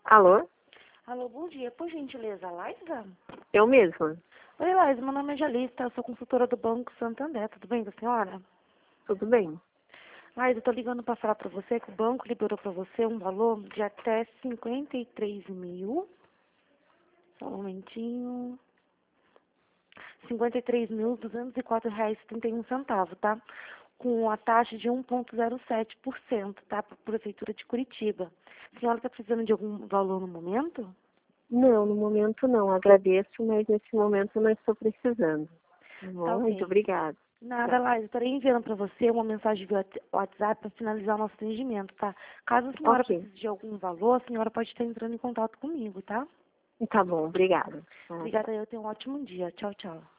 Alô? Alô, bom dia. Por gentileza, Laísa? Eu mesma. Oi, Laísa, meu nome é Jalista, eu sou consultora do Banco Santander. Tudo bem com a senhora? Tudo bem? Laísa, eu tô ligando para falar para você que o banco liberou para você um valor de até 53 mil. Só um momentinho. R$ 53.204,31, tá? Com a taxa de 1,07%, tá? Para a Prefeitura de Curitiba. A senhora está precisando de algum valor no momento? Não, no momento não. Agradeço, mas nesse momento eu não estou precisando. Tá Tá bom? Muito ok. obrigada. Nada, Tchau. Laís. Estarei enviando para você uma mensagem via WhatsApp para finalizar o nosso atendimento, tá? Caso a senhora Ok. precise de algum valor, a senhora pode estar entrando em contato comigo, tá? Tá bom, obrigada. Obrigada, eu tenho um ótimo dia. Tchau, tchau.